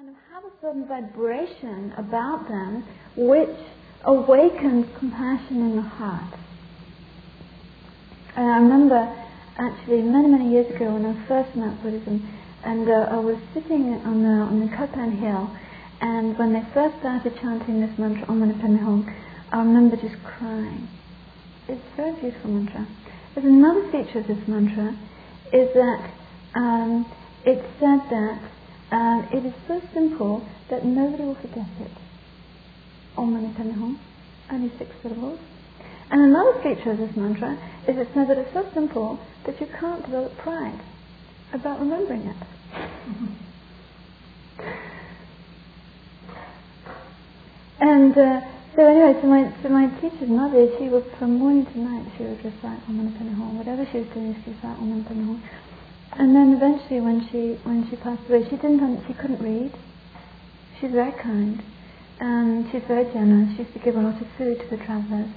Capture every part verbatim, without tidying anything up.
kind of have a certain vibration about them which awakens compassion in the heart. And I remember actually many, many years ago when I first met Buddhism, and uh, I was sitting on the, on the Kopan Hill, and when they first started chanting this mantra, Om Mani Padme Hum, I remember just crying. It's a very beautiful mantra. There's another feature of this mantra, is that um, it's said that um, it is so simple that nobody will forget it. Om Mani Padme Hum, only six syllables. And another feature of this mantra is it says that it's so simple that you can't develop pride about remembering it. and uh, so anyway, so my, so my teacher's mother, she would, from morning to night, she would recite Om Mani Padme Hum. Whatever she was doing, she would recite Om Mani Padme Hum. And then eventually, when she when she passed away, she didn't she couldn't read. She's very kind, and she's very generous. She used to give a lot of food to the travellers.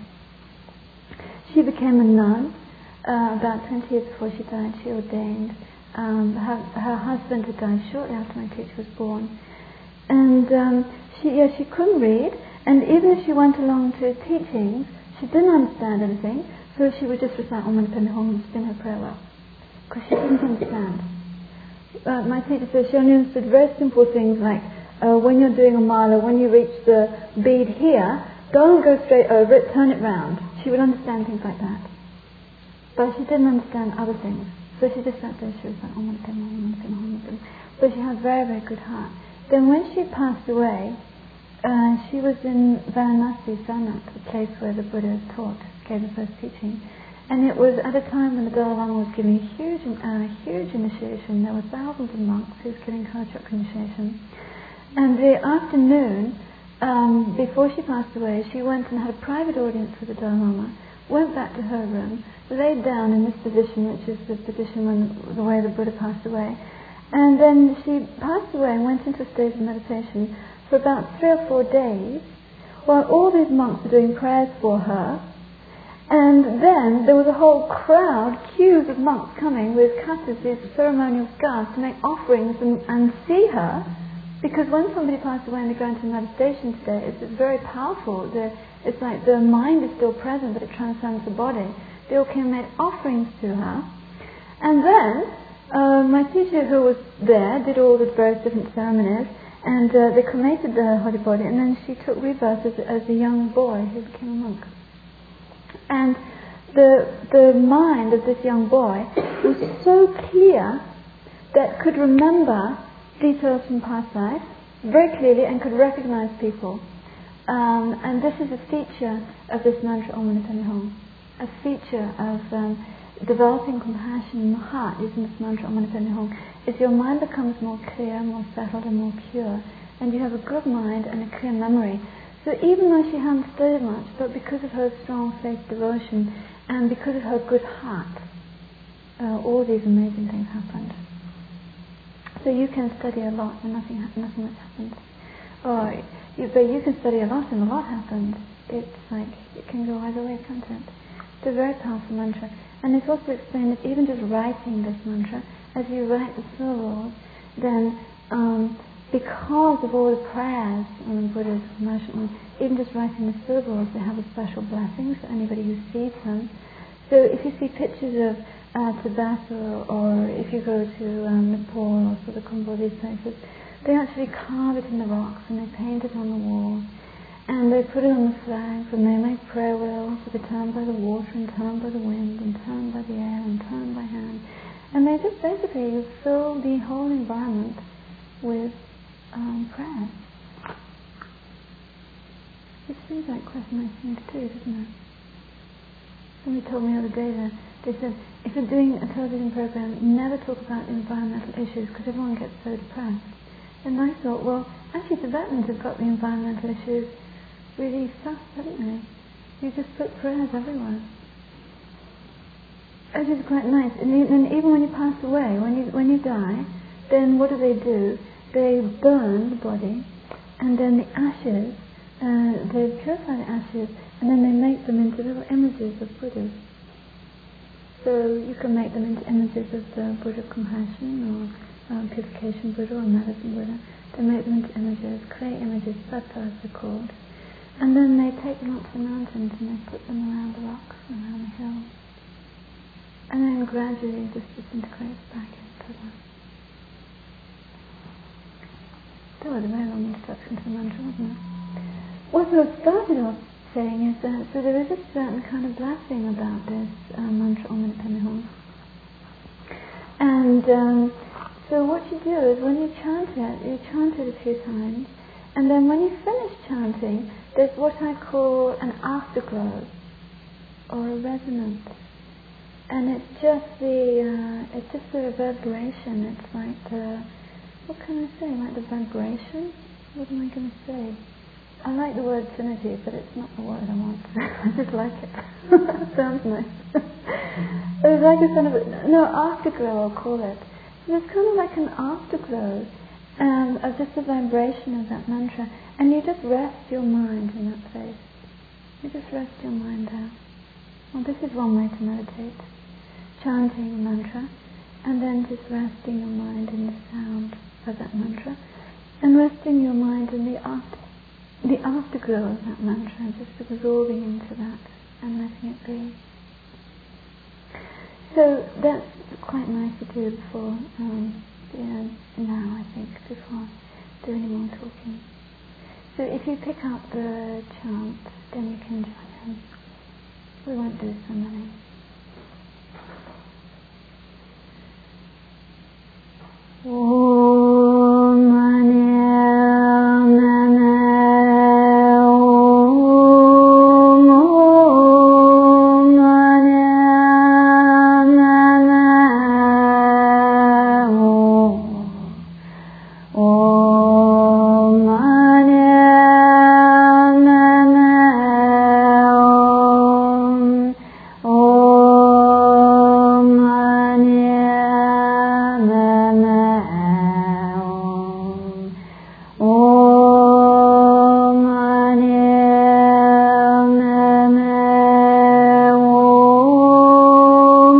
She became a nun uh, about twenty years before she died. She ordained. Um, her, her husband had died shortly after my teacher was born, and um, she yeah she couldn't read. And even if she went along to teachings, she didn't understand anything. So she would just recite Om Mani Padme Hum and spin her prayer well, because she didn't understand. Uh, my teacher said she only understood very simple things like uh, when you're doing a mala, when you reach the bead here, don't go straight over it, turn it round. She would understand things like that. But she didn't understand other things. So she just sat there, she was like, Om Mani Padme Hum, Om Mani Padme Hum, Om Mani Padme Hum. But she had a very, very good heart. Then when she passed away, uh, she was in Varanasi, Sanak, the place where the Buddha taught, gave the first teaching. And it was at a time when the Dalai Lama was giving a huge, uh, huge initiation. There were thousands of monks who was giving Kalachakra initiation. And the afternoon, um, before she passed away, she went and had a private audience with the Dalai Lama, went back to her room, laid down in this position, which is the position when the way the Buddha passed away. And then she passed away and went into a state of meditation for about three or four days, while all these monks were doing prayers for her. And then there was a whole crowd, queues of monks coming with katas, these ceremonial scarves, to make offerings and, and see her. Because when somebody passes away and they go into meditation state, it's, it's very powerful. The, it's like the mind is still present, but it transcends the body. They all came and made offerings to her. And then uh, my teacher, who was there, did all the various different ceremonies, and uh, they cremated the holy body, and then she took rebirth as, as a young boy who became a monk. And the the mind of this young boy was so clear that could remember details from past life very clearly and could recognize people. Um, and this is a feature of this mantra Om Mani Padme Hum, a feature of um, developing compassion in the heart using this mantra Om Mani Padme Hum, is your mind becomes more clear, more settled and more pure, and you have a good mind and a clear memory. So even though she hadn't studied much, but because of her strong faith devotion and because of her good heart, uh, all these amazing things happened. So you can study a lot and nothing, nothing much happens. Or, you, but you can study a lot and a lot happens. It's like, it can go either way, can't it? It's a very powerful mantra. And it's also explained that even just writing this mantra, as you write the syllables, then um, because of all the prayers on the Buddha's commercial, even just writing the syllables, they have a special blessing for anybody who sees them. So if you see pictures of uh, Tibet, or, or if you go to um, Nepal or Sulakhumbu, these places, they actually carve it in the rocks and they paint it on the walls. And they put it on the flags and they make prayer wheels that are turned by the water and turned by the wind and turned by the air and turned by hand. And they just basically fill the whole environment with um, prayer. It seems like quite a nice thing to do, doesn't it? Somebody told me the other day that they said, if you're doing a television program, never talk about environmental issues because everyone gets so depressed. And I thought, well, actually Tibetans have got the environmental issues really stuffed, haven't they? You just put prayers everywhere. Which is quite nice. And even, even when you pass away, when you when you die, then what do they do? They burn the body, and then the ashes, uh, they purify the ashes, and then they make them into little images of Buddhas. So you can make them into images of the Buddha of compassion, or um, purification Buddha or medicine Buddha. They make them into images, clay images, sattas they're called. And then they take them up to the mountains and they put them around the rocks and around the hills. And then gradually this disintegrates back into them. That was a very long introduction to the mantra, wasn't it? What I started off saying is that so there is a certain kind of blasphemy about this uh, mantra Om Mani Padme Hum. And um, so what you do is when you chant it, you chant it a few times, and then when you finish chanting, there's what I call an afterglow or a resonance. And it's just the uh, it's just the reverberation. It's like the, what can I say? Like the vibration? What am I going to say? I like the word synergy, but it's not the word I want. I just like it. Sounds nice. It's like a kind of no afterglow, I'll call it. So it's kind of like an afterglow um, of just the vibration of that mantra, and you just rest your mind in that place. You just rest your mind there. Well, this is one way to meditate. Chanting a mantra, and then just resting your mind in the sound of that mantra, and resting your mind in the after, the afterglow of that mantra, just absorbing into that and letting it be. So that's quite nice to do before, um, yeah, now I think, before I do any more talking. So if you pick up the chant, then you can join in. We won't do so many. Om Mani Padme Hum, Om Mani Padme Hum, Om Mani Padme Hum, Om Mani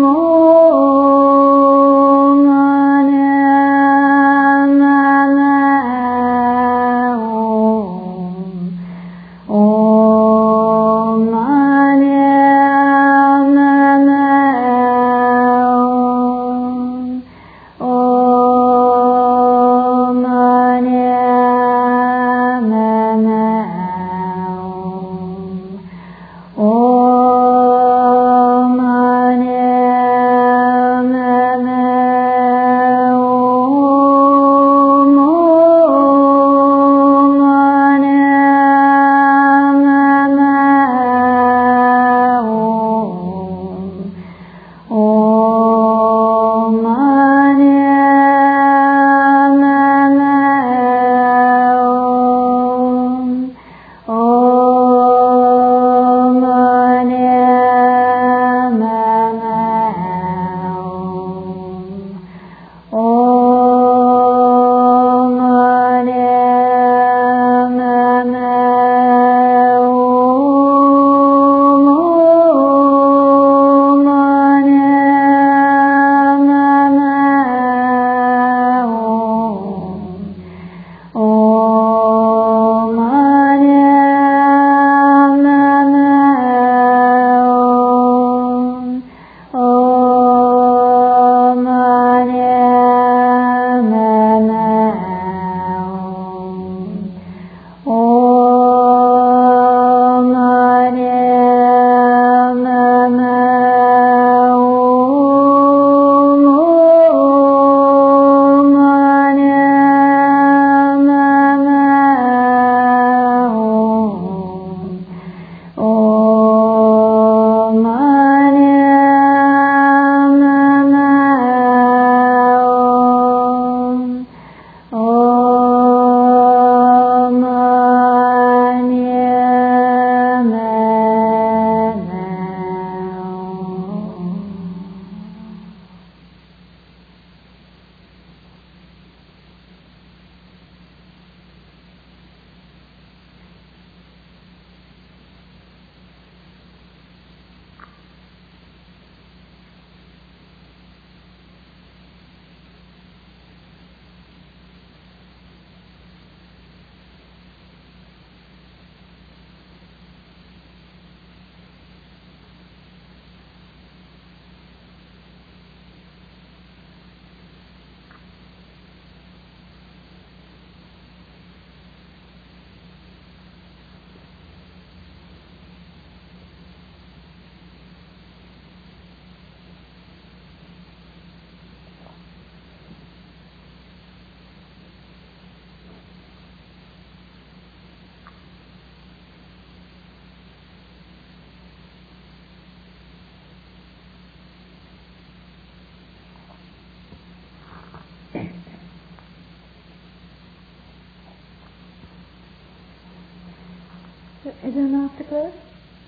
Padme So, is there an afterglow?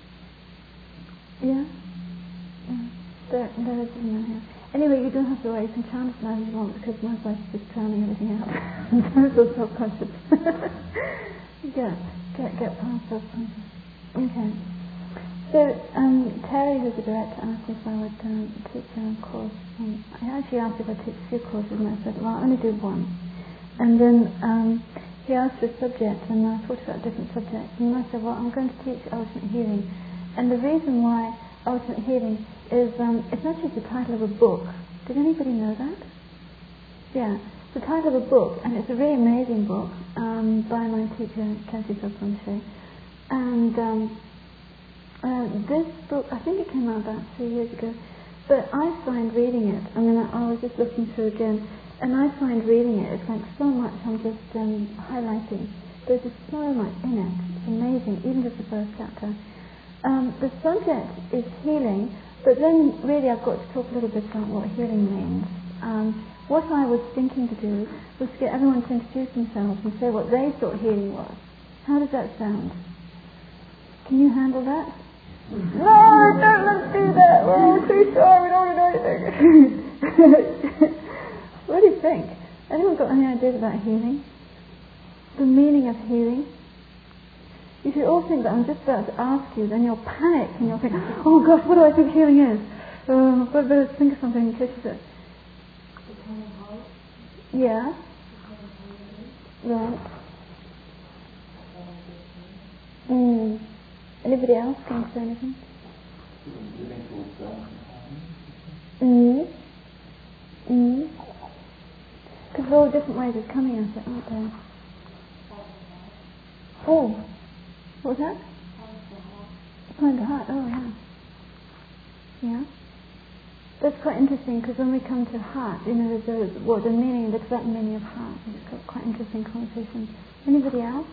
Yeah? Yeah. There, there is one here. Anyway, you don't have to worry. You can chant as loud as you want because my voice is just drowning everything out. I'm so self-conscious. yeah, get, get past self-conscious. Okay. So, um, Terry, who's the director, asked if I would um, teach a course. Um, I actually asked if I'd teach a few courses, and I said, well, I'll only do one. And then um, he asked for a subject, and I thought about different subjects. And I said, well, I'm going to teach ultimate healing. And the reason why ultimate healing is, um, it's actually the title of a book. Did anybody know that? Yeah, it's the title of a book, and it's a really amazing book um, by my teacher, Kelsey Sopranche. And um, uh, this book, I think it came out about three years ago, but I find reading it, I mean, I, I was just looking through again, and I find reading it, it's like so much I'm just um, highlighting. There's just so much in it. It's amazing, even just the first chapter. Um, the subject is healing, but then really I've got to talk a little bit about what healing means. Um, what I was thinking to do was to get everyone to introduce themselves and say what they thought healing was. How does that sound? Can you handle that? Mm-hmm. No, don't let's do that. We're all too shy. We don't want to know anything. What do you think? Anyone got any ideas about healing? The meaning of healing? You should all think that I'm just about to ask you, then you'll panic and you'll think, oh gosh, what do I think healing is? Um, but better think of something in case you say. Yeah. Right. Mm. Anybody else going to say anything? Mm. Mm. Because there are all different ways of coming at it, aren't there? Oh. What was that? Find the heart. Oh, yeah. Yeah. That's quite interesting because when we come to heart, you know, there's a, what the meaning, the Tibetan meaning of heart. It's got quite interesting connotation. Anybody else?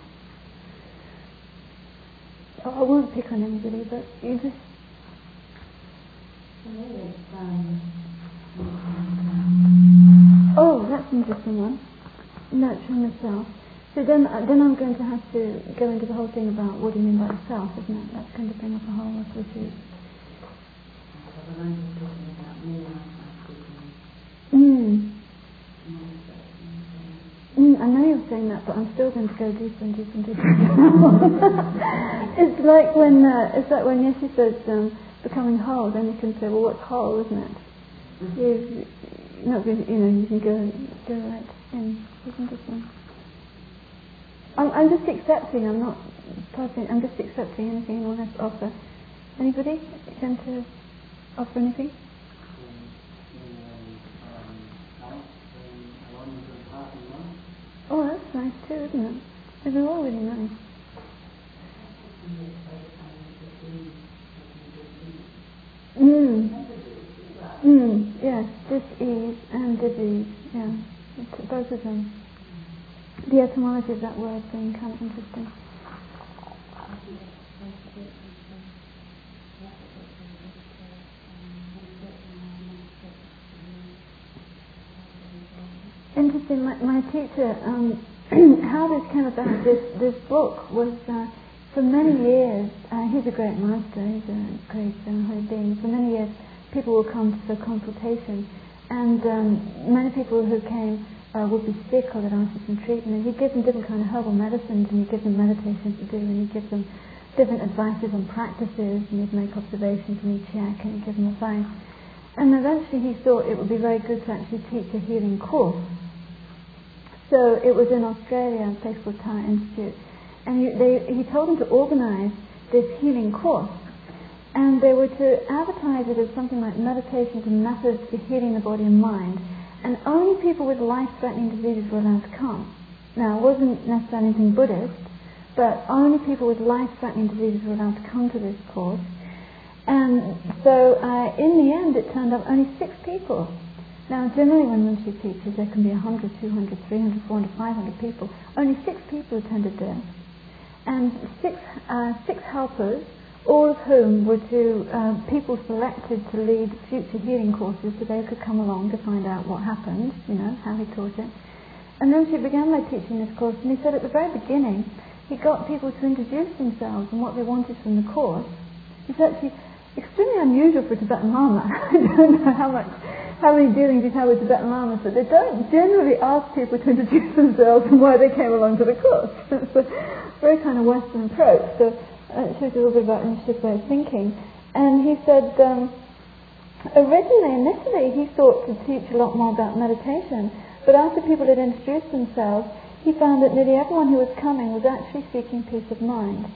Oh, I won't pick on anybody, but you just. Oh, that's an interesting one. Nurturing the self. So then, uh, then I'm going to have to go into the whole thing about what do you mean by self, isn't it? That's going to bring up a whole lot of issues. Mm. Mm, I know you're saying that, but I'm still going to go deeper and deeper and deeper. It's like when uh, it's like when Yeshe says um, becoming whole. Then you can say, well, what's whole, isn't it? Mm-hmm. You, you're not going to, you know, you can go go right in. Isn't this one? I'm, I'm just accepting. I'm not passing. I'm just accepting anything anyone has to offer. Anybody going to offer anything? Oh, that's nice too, isn't it? They're all really nice. Mm. Mm. Yes, dis-ease and disease. Yeah, it's both of them. The etymology of that word being kind of interesting. Interesting. My, my teacher, um, how this came about, this, this book was, uh, for many years, uh, he's a great master, he's a great uh, holy being. For many years, people would come for consultation, and um, many people who came uh, would be sick or they'd ask for some treatment, and he'd give them different kind of herbal medicines, and he'd give them meditations to do, and he'd give them different advices on practices, and he'd make observations, and he'd check, and he'd give them advice. And eventually he thought it would be very good to actually teach a healing course. So it was in Australia, a place called Tara Institute, and he, they, he told them to organise this healing course, and they were to advertise it as something like meditations and methods for healing the body and mind, and only people with life-threatening diseases were allowed to come. Now, it wasn't necessarily anything Buddhist, but only people with life-threatening diseases were allowed to come to this course. And so, uh, in the end, it turned up only six people. Now, generally when Rinpoche teaches, there can be one hundred, two hundred, three hundred, four hundred, five hundred people. Only six people attended this. And six, uh, six helpers, all of whom were to uh, people selected to lead future healing courses, so they could come along to find out what happened, you know, how he taught it. And then she began by teaching this course, and he said at the very beginning, he got people to introduce themselves and what they wanted from the course. It's actually extremely unusual for a Tibetan Lama. I don't know how much, how many dealings he's had with Tibetan Lamas, but they don't generally ask people to introduce themselves and why they came along to the course. It's a very kind of Western approach. So uh, it shows a little bit about Rinpoche's way of thinking. And he said, um, originally, initially, he thought to teach a lot more about meditation, but after people had introduced themselves, he found that nearly everyone who was coming was actually seeking peace of mind,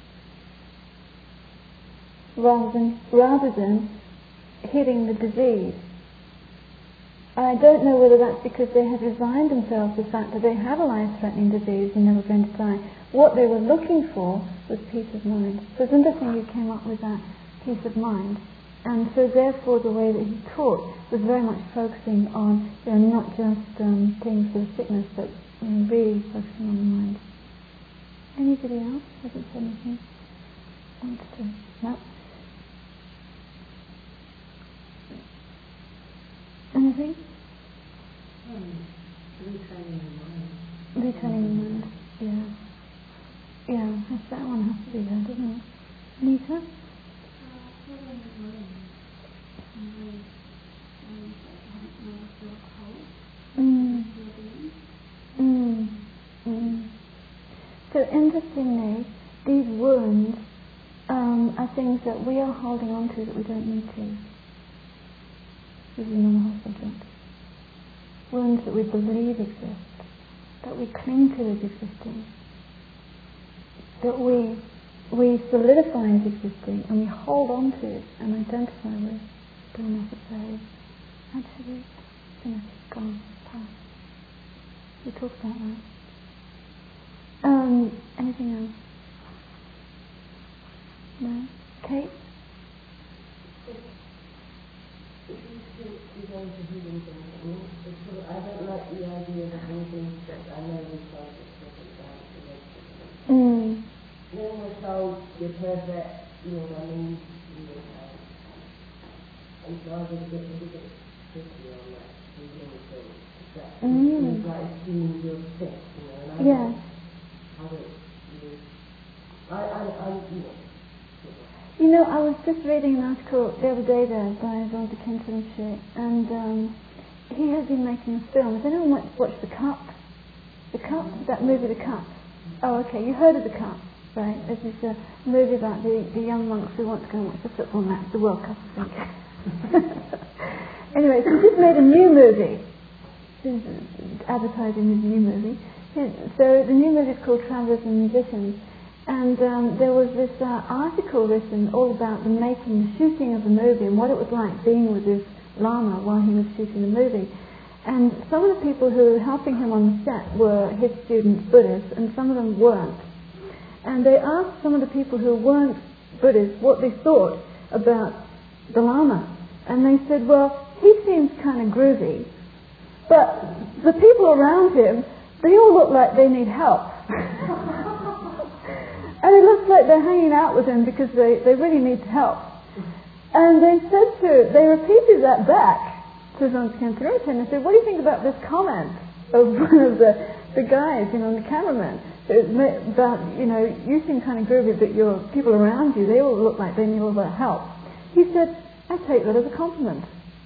rather than, rather than healing the disease. I don't know whether that's because they had resigned themselves to the fact that they had a life-threatening disease and they were going to die. What they were looking for was peace of mind. So it's interesting you came up with that peace of mind. And so therefore the way that he taught was very much focusing on, you know, not just um, things for the sickness, but you know, really focusing on the mind. Anybody else hasn't said anything? Wants to? No? Anything? Um, retraining the mind. Retraining the mind, yeah. Yeah, that's, that one has to be there, doesn't it? Anita? Mm. Mm. Mm. So interestingly, these wounds um, are things that we are holding on to that we don't need to. This is another whole subject. Wounds that we believe exist, that we cling to as existing, that we we solidify as existing, and we hold on to it and identify with, don't necessarily actually finish, gone, past. We talk about that. Um, anything else? No? Kate? I don't like the idea that anything that I know we told is talking about relationship. Mm. When we're told you're perfect, you know what I mean? You know, and so I was a bit, a bit tricky on that. That Mm. seems like assuming you're sick, you know, and I Yeah. don't, I don't, you know, I, I, I, you know. You know, I was just reading an article the other day there by Veronica Kinton, and um, he has been making a film. Has anyone watched, watched The Cup? The Cup? That movie, The Cup. Oh, okay, you heard of The Cup, right? This is a movie about the, the young monks who want to go and watch the football match, the World Cup, I think. Anyway, so he's made a new movie. He's advertising his new movie. So the new movie is called Travellers and Musicians. And um, there was this uh, article written all about the making, the shooting of the movie and what it was like being with this Lama while he was shooting the movie. And some of the people who were helping him on the set were his students, Buddhists, and some of them weren't. And they asked some of the people who weren't Buddhists what they thought about the Lama. And they said, well, he seems kind of groovy, but the people around him, they all look like they need help. And it looks like they're hanging out with him because they, they really need help. And they said to, they repeated that back to Zonskantharita, and they said, what do you think about this comment of one of the, the guys, you know, the cameraman, about, you know, you seem kind of groovy, but your people around you, they all look like they need all that help. He said, I take that as a compliment.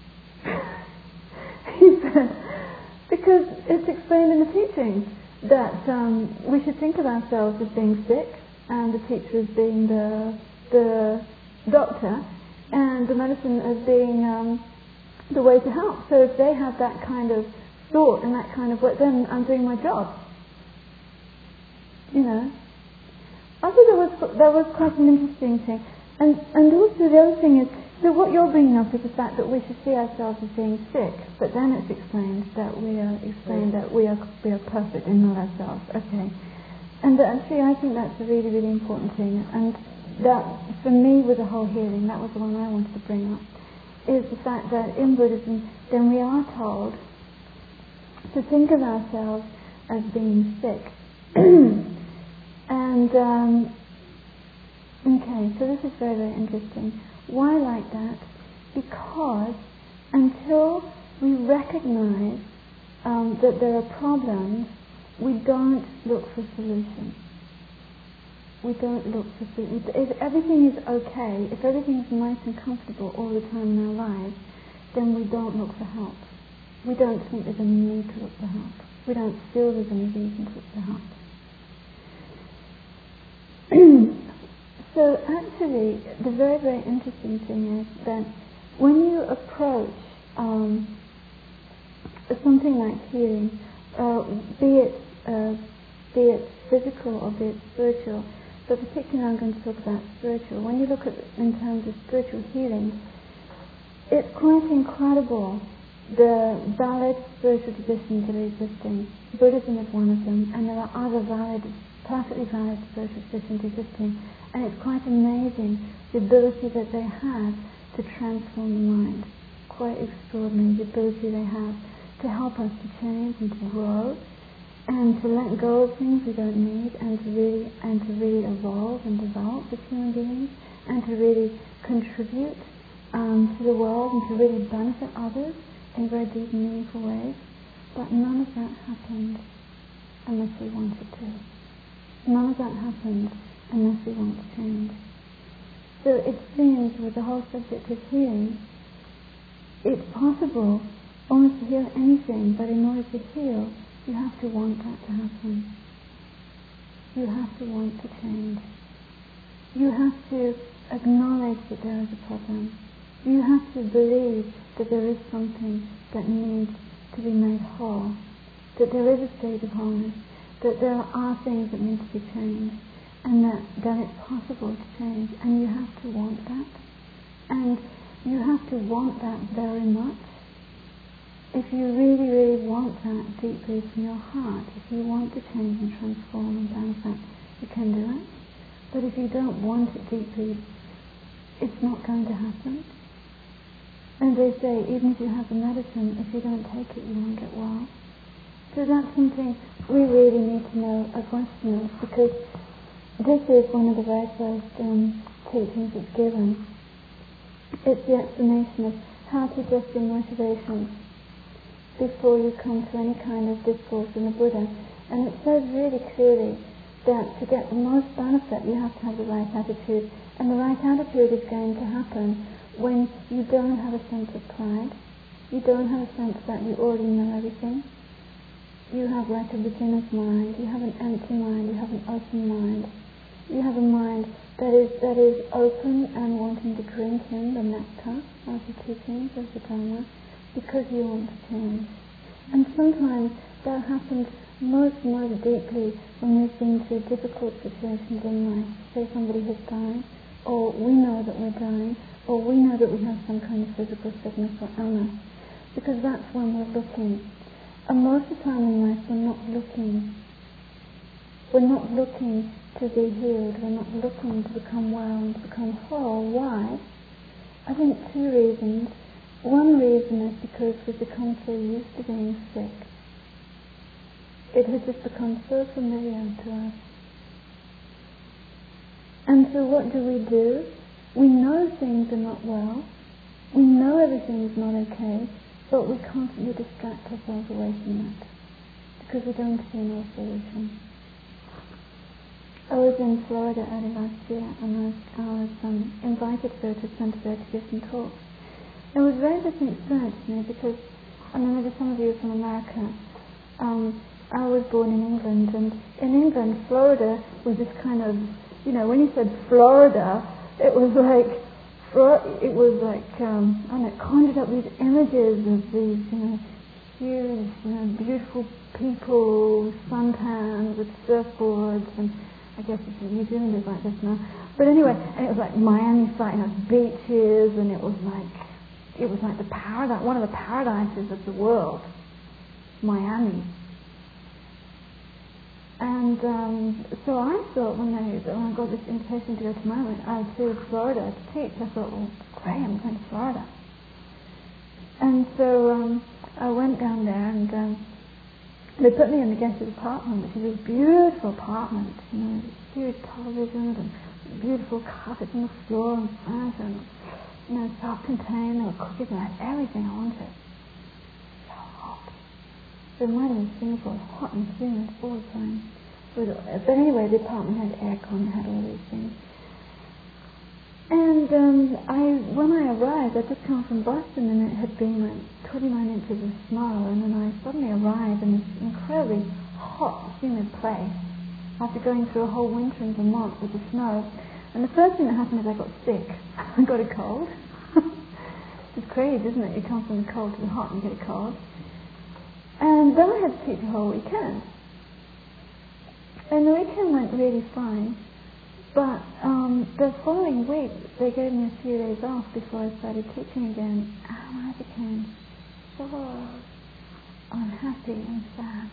He said, because it's explained in the teachings that um, we should think of ourselves as being sick, and the teacher as being the the doctor, and the medicine as being um, the way to help. So if they have that kind of thought and that kind of work, then I'm doing my job. You know. I think that was that was quite an interesting thing. And and also the other thing is, so what you're bringing up is the fact that we should see ourselves as being sick, but then it's explained that we are explained that we are we are perfect and not ourselves. Okay. And uh, see, I think that's a really, really important thing. And that, for me, with the whole healing, that was the one I wanted to bring up, is the fact that in Buddhism, then we are told to think of ourselves as being sick. And, um, okay, so this is very, very interesting. Why like that? Because until we recognize um, that there are problems, we don't look for solutions. we don't look for food. If everything is okay, if everything is nice and comfortable all the time in our lives, then we don't look for help. We don't think there's any need to look for help. We don't feel there's any reason to look for help. So actually, the very, very interesting thing is that when you approach um, something like healing, uh, be it uh, be it physical or be it spiritual, but particularly I'm going to talk about spiritual. When you look at it in terms of spiritual healing, it's quite incredible the valid spiritual traditions that are existing. Buddhism is one of them, and there are other valid, perfectly valid spiritual traditions existing. And it's quite amazing the ability that they have to transform the mind. Quite extraordinary the ability they have to help us to change and to grow and to let go of things we don't need and to really and to really evolve and develop as human beings and to really contribute um, to the world and to really benefit others in very deep and meaningful ways. But none of that happened unless we wanted to. None of that happened unless we want to change. So it seems with the whole subject of healing, it's possible almost to heal anything, but in order to heal, you have to want that to happen. You have to want to change. You have to acknowledge that there is a problem. You have to believe that there is something that needs to be made whole, that there is a state of wholeness, that there are things that need to be changed, and that, that it's possible to change, and you have to want that. And you have to want that very much. If you really, really want that deeply from your heart, if you want to change and transform and benefit, you can do it. But if you don't want it deeply, it's not going to happen. And they say, even if you have the medicine, if you don't take it, you won't get well. So that's something we really need to know as Westerners, because this is one of the very first um, teachings it's given. It's the explanation of how to adjust your motivations before you come to any kind of discourse in the Buddha. And it says really clearly that to get the most benefit, you have to have the right attitude. And the right attitude is going to happen when you don't have a sense of pride. You don't have a sense that you already know everything. You have like a beginner's mind. You have an empty mind. You have an open mind. You have a mind that is that is open and wanting to drink in the nectar of the teachings of the Dharma because you want to change. And sometimes that happens most, most deeply when we've been through difficult situations in life. Say somebody has died, or we know that we're dying, or we know that we have some kind of physical sickness or illness. Because that's when we're looking. And most of the time in life we're not looking. We're not looking to be healed. We're not looking to become well and to become whole. Why? I think two reasons. One reason is because we've become so used to being sick. It has just become so familiar to us. And so what do we do? We know things are not well. We know everything is not okay, but we constantly distract ourselves away from that because we don't see no solution. I was in Florida early last year, and I was, I was um, invited to go to a centre there to give some talks. It was a very different experience to me because, I mean, maybe some of you are from America. Um, I was born in England, and in England, Florida was this kind of, you know, when you said Florida, it was like, it was like, um, I don't know, it conjured up these images of these, you know, huge, you know, beautiful people, suntans with surfboards, and I guess New Zealand is like this now. But anyway, and it was like Miami site, you know, beaches, and it was like, it was like the paradise, one of the paradises of the world, Miami. And um, so I thought when, they, when I got this invitation to go to Miami, uh, to Florida to teach, I thought, well, great, I'm going to Florida. And so um, I went down there, and um, they put me in the guest apartment, which is a beautiful apartment, you know, huge televisions and beautiful carpets on the floor and furniture, and you know, self-contained, there were cookies, and I had everything I wanted. So hot. The weather in Singapore was hot and humid all the time. With, but anyway, the apartment had aircon, had all these things. And um, I, when I arrived, I'd just come from Boston, and it had been like twenty-nine inches of snow, and then I suddenly arrived in this incredibly hot, humid place after going through a whole winter in Vermont with the snow. And the first thing that happened is I got sick. I got a cold. It's crazy, isn't it? You come from the cold to the hot and you get a cold. And then I had to teach a whole weekend. And the weekend went really fine. But um, the following week, they gave me a few days off before I started teaching again. And I became so unhappy and sad.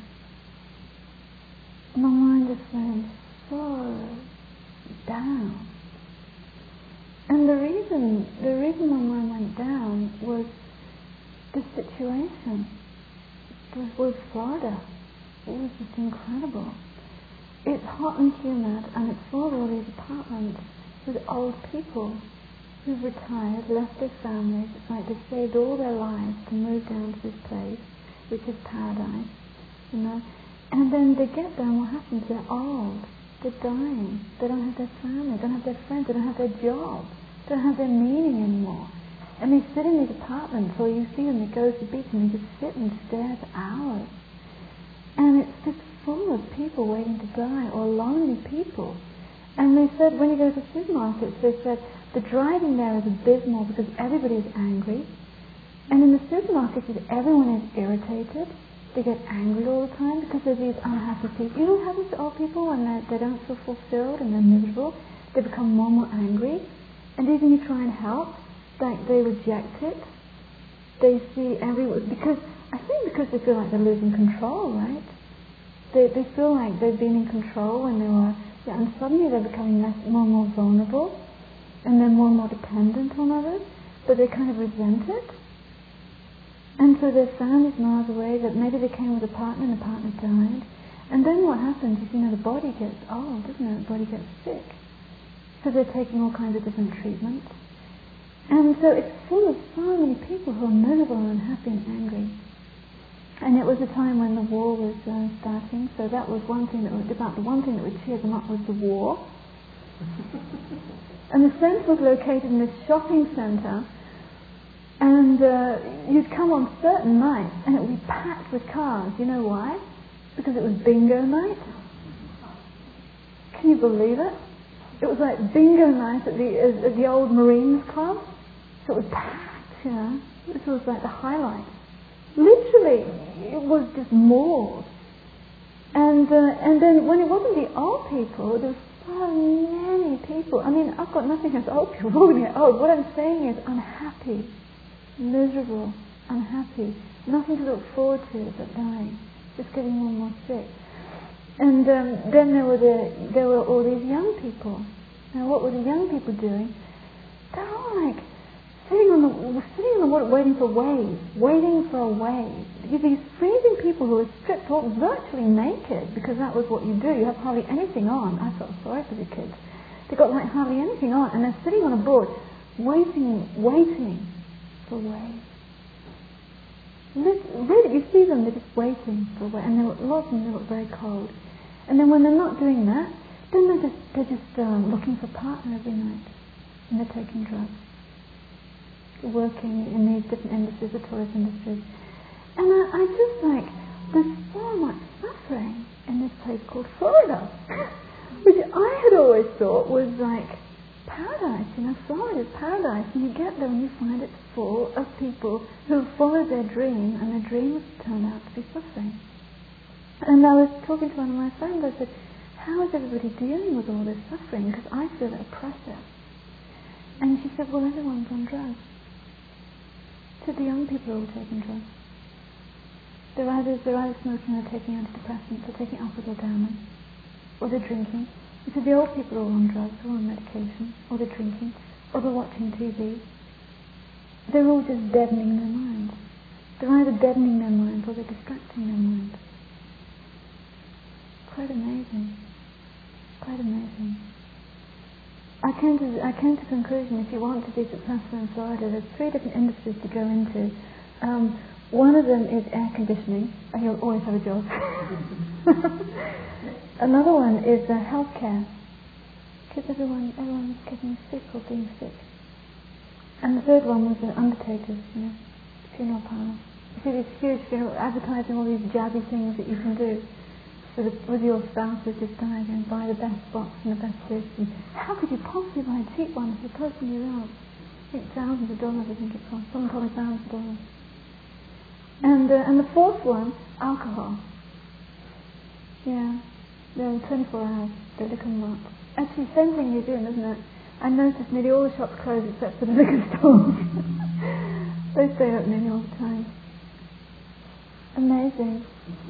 My mind just went so down. And the reason, the reason my mind went down was the situation. It was Florida. It was just incredible. It's hot and humid, and it's full of all these apartments with old people who've retired, left their families. It's like they've saved all their lives to move down to this place, which is paradise, you know. And then they get there, and what happens? They're old. They're dying. They don't have their family. They don't have their friends. They don't have their job. They don't have their meaning anymore. And they sit in these apartments, or you see them, they go to the beach, and they just sit and stare for hours. And it's just full of people waiting to die, or lonely people. And they said, when you go to supermarkets, they said, the driving there is abysmal because everybody is angry. And in the supermarkets, everyone is irritated. They get angry all the time because of these unhappy people. You know what happens to old people when they don't feel fulfilled and they're miserable? They become more and more angry. And even you try and help, like they reject it. They see everyone, because, I think because they feel like they're losing control, right? They they feel like they've been in control when they were, yeah, and suddenly they're becoming less, more and more vulnerable, and they're more and more dependent on others, but they kind of resent it. And so their family's miles away, that maybe they came with a partner and the partner died. And then what happens is, you know, the body gets old, doesn't it? The body gets sick. So they're taking all kinds of different treatments. And so it's full of so many people who are miserable and unhappy and angry. And it was a time when the war was uh, starting, so that was one thing that was, about the one thing that would cheer them up was the war. And the centre was located in this shopping centre, and uh, you'd come on certain nights and it would be packed with cars. You know why? Because it was bingo night. Can you believe it? It was like bingo night at the at the old Marines Club. So it was packed, you know. This was like the highlight. Literally, it was just mauled. And uh, and then when it wasn't the old people, there were so many people. I mean, I've got nothing against old people. We're going to get old. What I'm saying is unhappy, miserable, unhappy. Nothing to look forward to but dying. Just getting more and more sick. And um, then there were the there were all these young people. Now, what were the young people doing? They're all like sitting on the sitting on the water, waiting for waves, waiting for a wave. These freezing people who were stripped all virtually naked, because that was what you do. You have hardly anything on. I felt sorry for the kids. They got like hardly anything on, and they're sitting on a board, waiting, waiting for waves. This, really, you see them, they're just waiting for a wave, and they look, lots of them they look very cold. And then when they're not doing that, then they're just they're just um, looking for a partner every night, and they're taking drugs, working in these different industries, the tourist industries. And I, I just like, there's so much suffering in this place called Florida, which I had always thought was like paradise. You know, Florida is paradise, and you get there and you find it's full of people who followed their dream, and their dream has turned out to be suffering. And I was talking to one of my friends. I said, how is everybody dealing with all this suffering? Because I feel it oppressive. And she said, well, everyone's on drugs. So the young people are all taking drugs. They're either, they're either smoking or taking antidepressants, or taking alcohol downers, or they're drinking. He said the old people are all on drugs, or on medication, or they're drinking, or they're watching T V. They're all just deadening their minds. They're either deadening their minds or they're distracting their minds. Quite amazing. Quite amazing. I came to I came to the conclusion, if you want to be successful in Florida, there's three different industries to go into. Um, one of them is air conditioning, and you'll always have a job. another one is uh, healthcare, because everyone, everyone's getting sick or being sick. And the third one was the undertakers, you know, funeral parlour. You see these huge funeral, advertising all these jazzy things that you can do for the, with your spouse who's just died, and buy the best box and the best this. And how could you possibly buy a cheap one for the person you love? I think thousands of dollars, I think it cost. Someone told me thousands of dollars. And, uh, and the fourth one, alcohol. Yeah, they're twenty-four hours, the liquor mart. Actually, same thing in New Zealand, isn't it? I noticed nearly all the shops closed except for the liquor stores. They stay open nearly all the time. Amazing.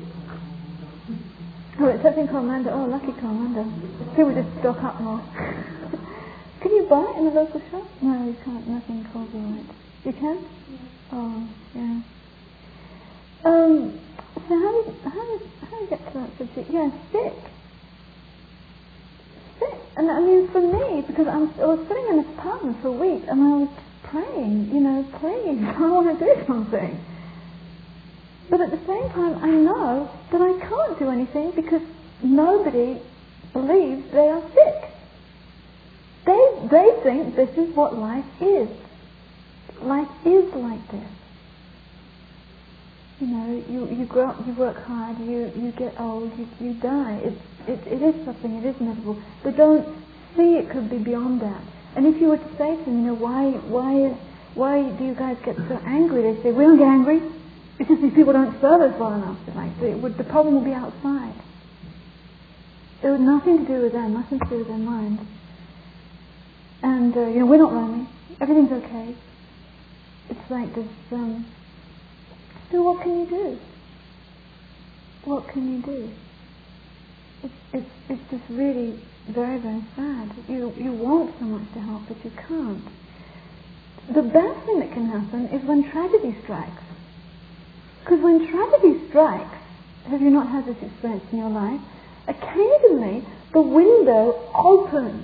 Oh, it's something called Manda. Oh, lucky Manda. People just stock up more. Can you buy it in a local shop? No, you can't. Nothing called right. You can? Oh, yeah. Um. So how did how did how did you get to that subject? Yeah, sick. Sick. And I mean, for me, because I'm, I was sitting in this apartment for a week, and I was praying. You know, praying. I want to do something. But at the same time, I know that I can't do anything because nobody believes they are sick. They they think this is what life is. Life is like this. You know, you, you grow up, you work hard, you, you get old, you, you die. It's, it, it is something, it is inevitable. They don't see it could be beyond that. And if you were to say to them, you know, why why is why do you guys get so angry? They say, we don't get angry. It's just these people don't serve us well enough. Like, it would, the problem will be outside. It had nothing to do with them, nothing to do with their mind. And, uh, you know, we're not lonely. Everything's okay. It's like this, um... So what can you do? What can you do? It's, it's, it's just really very, very sad. You, you want so much to help, but you can't. The best thing that can happen is when tragedy strikes. Because when tragedy strikes, have you not had this experience in your life? Occasionally, the window opens.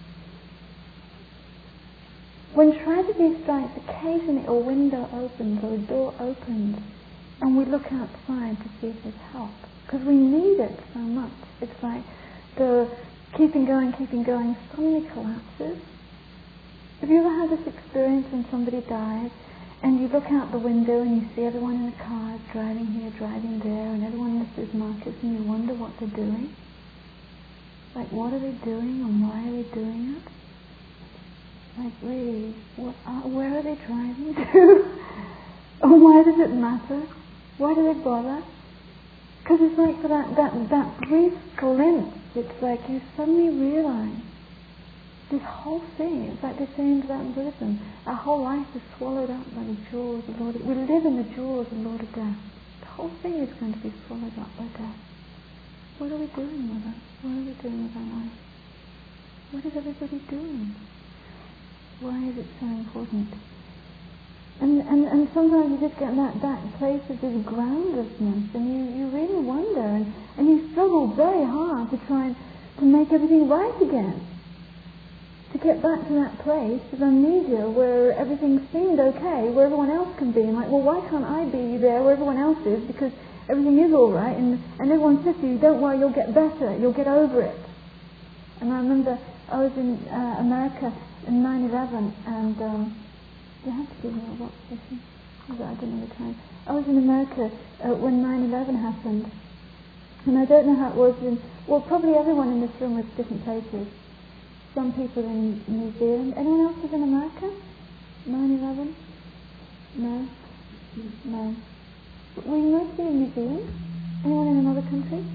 When tragedy strikes, occasionally a window opens or a door opens, and we look outside to see if there's help. Because we need it so much. It's like the keeping going, keeping going suddenly collapses. Have you ever had this experience when somebody dies, and you look out the window and you see everyone in the cars driving here, driving there, and everyone in the supermarkets, and you wonder what they're doing? Like, what are they doing and why are they doing it? Like, really, what are, where are they driving to? And why does it matter? Why do they bother? Because it's like that, that, that brief glimpse, it's like you suddenly realize this whole thing, it's like they're saying to that in Buddhism, our whole life is swallowed up by the jaws of Lord of, we live in the jaws of Lord of Death. The whole thing is going to be swallowed up by death. What are we doing with it? What are we doing with our life? What is everybody doing? Why is it so important? And, and, and sometimes you just get in that, that place of this groundlessness, and you, you really wonder, and, and you struggle very hard to try and to make everything right again. To get back to that place of amnesia where everything seemed okay, where everyone else can be. And like, well, why can't I be there where everyone else is? Because everything is all right, and, and everyone says to you, don't worry, you'll get better, you'll get over it. And I remember I was in uh, America in nine eleven, and um, you have to give me a watch session. I don't know the time. I was in America uh, when nine eleven happened, and I don't know how it was in, well, probably everyone in this room was different places. Some people in New Zealand. Anyone else was in America? nine eleven? No? No. Were you mostly in New Zealand? Anyone in another country?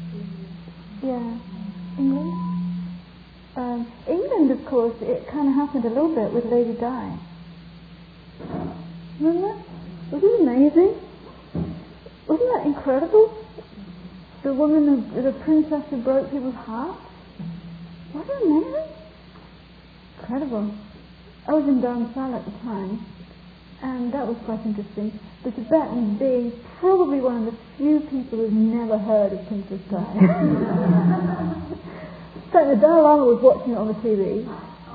Yeah. England? Um, England, of course, it kind of happened a little bit with Lady Di. Remember? Wasn't it amazing? Wasn't that incredible? The woman, the, the princess who broke people's hearts? Wasn't it amazing? Incredible. I was in Dharamsala at the time, and that was quite interesting. The Tibetans being probably one of the few people who've never heard of Princess Di. So the Dalai Lama was watching it on the T V,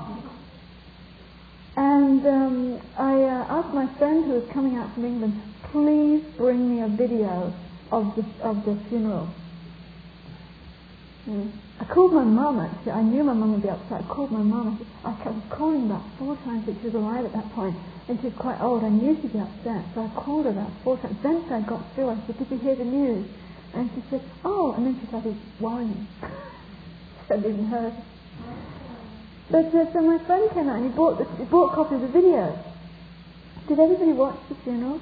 and um, I uh, asked my friend who was coming out from England, please bring me a video of the of the funeral. Mm. I called my mum actually. I knew my mum would be upset. I called my mum. I kept calling about four times, but she was alive at that point, and she was quite old. I knew she'd be upset, so I called her about four times. Eventually I got through. I said, "Did you hear the news?" And she said, "Oh," and then she started worrying. I didn't heard. But uh, so my friend came out and he bought the, he bought a copy of the video. Did everybody watch the funeral?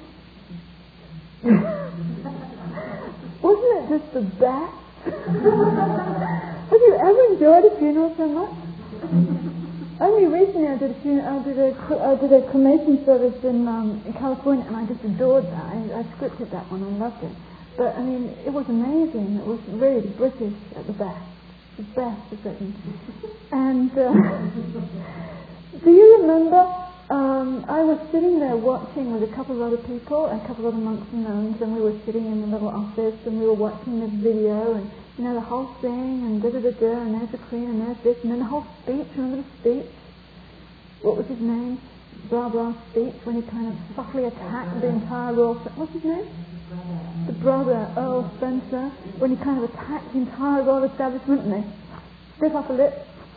Wasn't it just the best? Have you ever enjoyed a funeral so much? Only recently I did a funeral, I did a, I did a cremation service in, um, in California, and I just adored that. I, I scripted that one. I loved it. But I mean, it was amazing. It was really British at the best. The best of Britain. And uh, do you remember? Um, I was sitting there watching with a couple of other people, a couple of other monks and nuns, and we were sitting in the little office, and we were watching this video, and you know the whole thing, and da da da da, and there's the Queen, and there's this, and then the whole speech. Remember the speech? What was his name? Blah blah speech when he kind of subtly attacked the entire royal. What's his name? The brother, Earl Spencer, when he kind of attacked the entire royal establishment, and they stiff upper lip.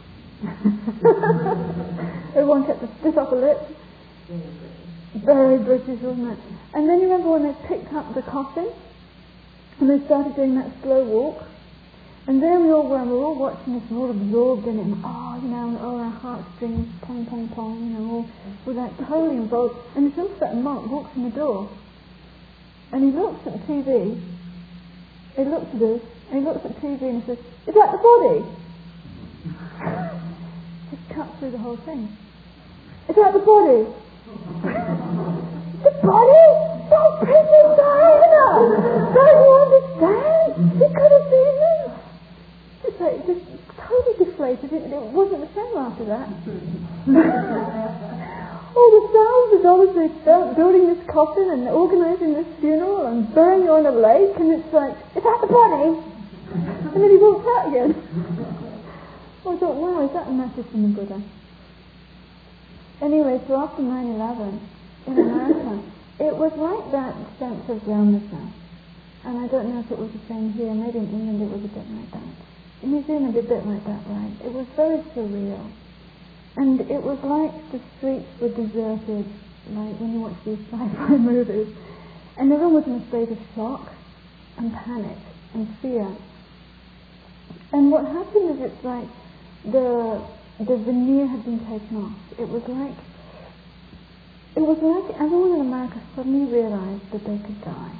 Everyone kept a stiff upper lip. Very British, wasn't it? And then you remember when they picked up the coffin and they started doing that slow walk, and there we all were, and we were all watching this and all absorbed in it, and oh, you know, and all our heartstrings, pong, pong, pong, you know, all, all that totally involved. And this little fat monk walks in the door, and he looks at the T V, he looks at us, and he looks at the T V and he says, "Is that the body?" Just cut through the whole thing. "Is that the body?" "The body? That's Princess Diana! Don't you understand? You could have seen this." Just like, just totally deflated. It, it wasn't the same after that. All the thousands of dollars they spent building this coffin and organising this funeral and burying you on a lake, and it's like, "Is that the body?" And then he walks out again. I thought, wow, is that a message from the Buddha? Anyway, so after nine eleven in America, it was like that sense of groundedness. And I don't know if it was the same here. Maybe in England it was a bit like that. In New Zealand a bit like that, right? It was very surreal. And it was like the streets were deserted, like when you watch these sci-fi movies. And everyone was in a state of shock and panic and fear. And what happened is it's like the the veneer had been taken off. It was like it was like everyone in America suddenly realized that they could die.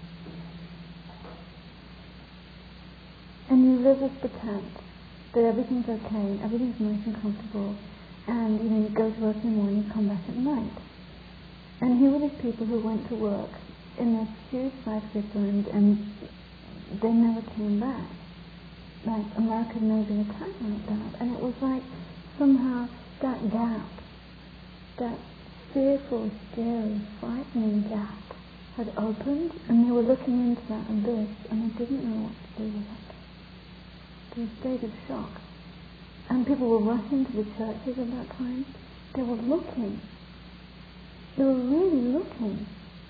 And you live with pretend that everything's okay, everything's nice and comfortable, and you know, you go to work in the morning, you come back at night. And here were these people who went to work in this huge skyscraper and, and they never came back. Like America had never been attacked like that. And it was like somehow that gap, that fearful, scary, frightening gap had opened, and they were looking into that abyss and they didn't know what to do with it. To a state of shock. And people were rushing to the churches at that time. They were looking. They were really looking.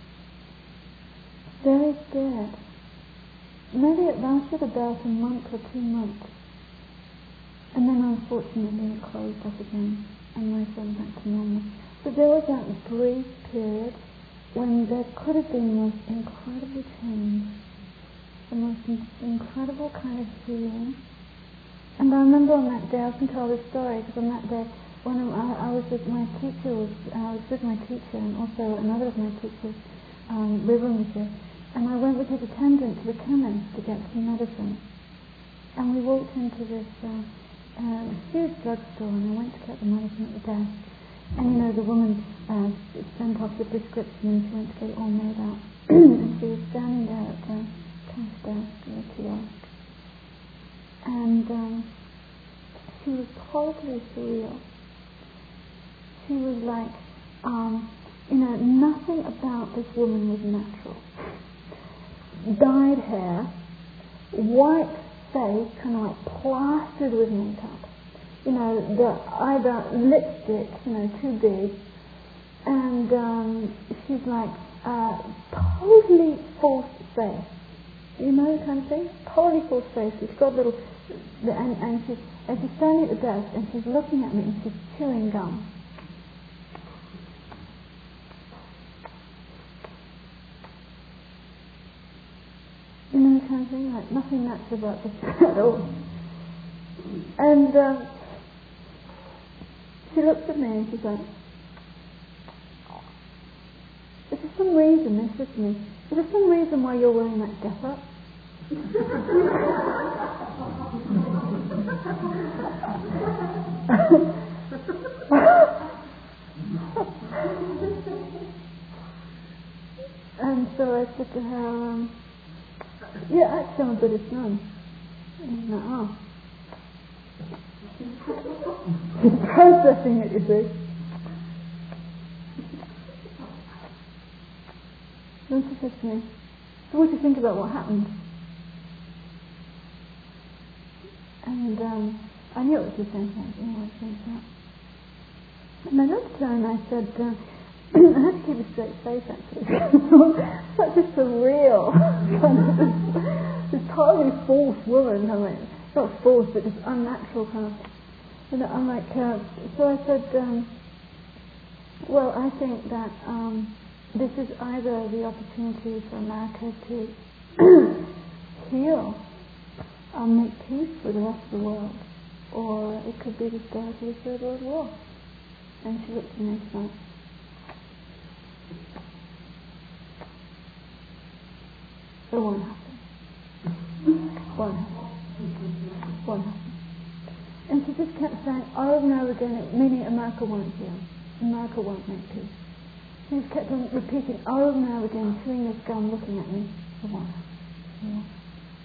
Very scared. Maybe it lasted about a month or two months. And then unfortunately it closed up again and life went back to normal. But there was that brief period when there could have been the most incredible change, the most in- incredible kind of healing. And I remember on that day, I often tell this story, because on that day, when I, I was with my teacher, was, I was with my teacher and also another of my teachers, um, Reverend was there, and I went with his attendant to the chemist to get some medicine. And we walked into this uh, uh, huge drugstore, and I went to get the medicine at the desk. And you know, the woman uh, sent off the prescription, and she went to get it all made out. And she was standing there at the cash desk, the kiosk. And um, she was totally surreal. She was like, um, you know, nothing about this woman was natural. Dyed hair, white face, kind of like plastered with makeup. You know, the eyebrow, lipstick, you know, too big. And um, she's like, uh, totally false face. You know, kind of thing? Totally false face. She's got little And, and she's, and she's standing at the desk and she's looking at me and she's chewing gum. You know the kind of thing? Like nothing natural about this at all. And um, she looks at me and she's like, is there some reason, and she says to me, is there some reason why you're wearing that get-up? And so I said to her, um, yeah, actually I'm a Buddhist nun. And she's like, oh. She's processing it, you see. Then she says to me, so what do you think about what happened? And um, I knew it was the same thing, you know, what she said. And I looked at her and I said, uh, I had to keep a straight face actually. Such a surreal, kind of this, this totally false woman, kind of like, not false but just unnatural kind of, you know, I'm like, uh, so I said, um, well I think that um, this is either the opportunity for America to heal or make peace with the rest of the world, or it could be the start of the Third World War. And she looked at me and she went, it won't happen. Won't happen. Won't happen. And she just kept saying over and over again, meaning America won't heal. America won't make peace. She just kept on repeating over and over again, chewing this gum, looking at me. It won't happen. It won't happen.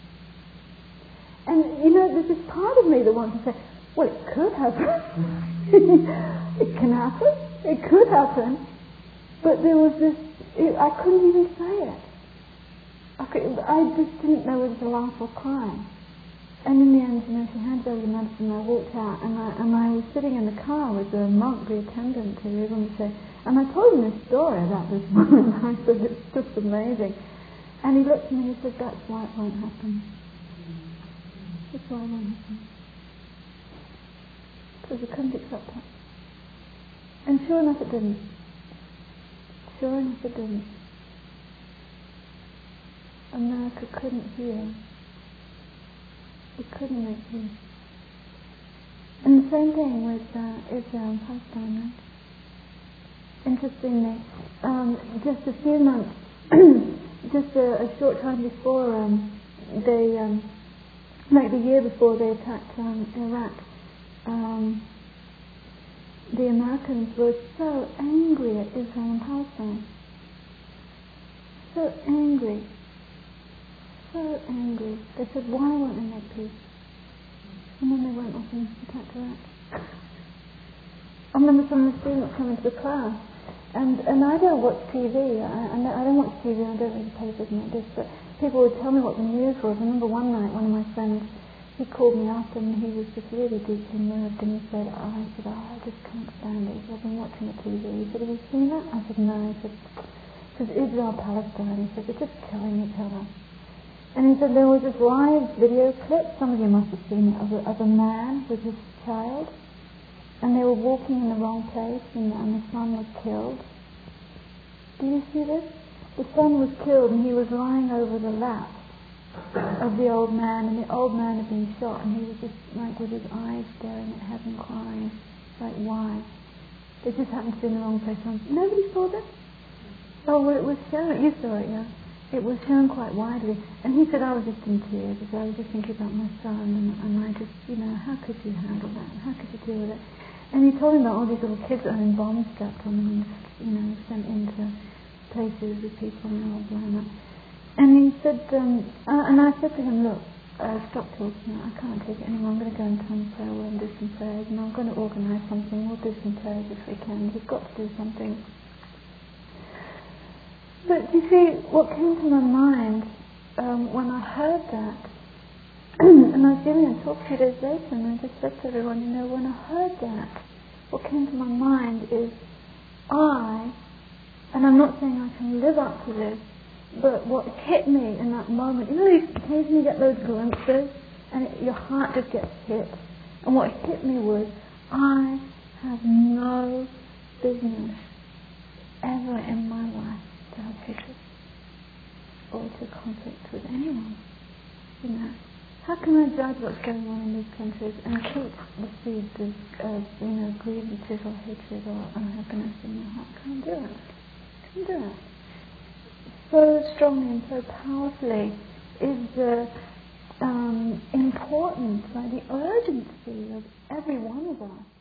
And you know, there's this part of me that wants to say, well, it could happen. It can happen. It could happen. But there was this, it, I couldn't even say it. I, could, I just didn't know whether to laugh or cry. And in the end, you know, she handed over the medicine and I walked out and I, and I was sitting in the car with the monk, the attendant, who was on the show, and I told him this story about this woman. I said, it's just amazing. And he looked at me and he said, that's why it won't happen. That's why it won't happen. Because I couldn't accept that. And sure enough it didn't. Sure enough it didn't. America couldn't heal. It couldn't make peace. And the same thing with uh, Israel and Palestine, right? Interestingly, um, just a few months, just a, a short time before um, they, um, like the year before they attacked um, Iraq, um, the Americans were so angry at Israel and Palestine. So angry. So angry. They said, why won't they make peace? And then they went off and attacked Iraq. I remember some of the students coming to the class, and, and I don't watch T V. I, I don't watch T V, I don't read the papers and like this, but people would tell me what the news was. I remember one night, one of my friends, he called me up and he was just really deeply moved and he said, oh, I said, oh, I just can't stand it. I've been watching the T V. He said, have you seen that? I said, no. He said, because Israel, Palestine, he said, they're just killing each other. And he said there was this live video clip, some of you must have seen it, of a, of a man with his child, and they were walking in the wrong place and, and the son was killed. Do you see this? The son was killed and he was lying over the lap of the old man, and the old man had been shot and he was just like with his eyes staring at heaven crying, like why? It just happened to be in the wrong place. Nobody saw this? Oh, well, it was shown. You saw it, yeah? It was shown quite widely. And he said, I was just in tears because I was just thinking about my son and, and I just, you know, how could you handle that? How could you deal with it? And he told him about all these little kids that had bombs strapped on them and, you know, sent into places with people and they're all blown up. And he said, um, uh, and I said to him, look, uh, stop talking, I can't take it anymore, I'm going to go into a prayer and do some prayers and I'm going to organise something, we'll do some prayers this weekend, we've got to do something. But you see, what came to my mind um, when I heard that, and I was giving a talk a few days later, and I just said to everyone, you know, when I heard that, what came to my mind is, I, and I'm not saying I can live up to this, but what hit me in that moment, you know, you occasionally get those glimpses, and it, your heart just gets hit. And what hit me was, I have no business ever in my life to have hatred or to conflict with anyone. You know, how can I judge what's going on in these countries and keep the seeds of, of you know, grievances or hatred or unhappiness in my heart? Can't do it. Can't do it. So strongly and so powerfully is the um, importance, like the urgency of every one of us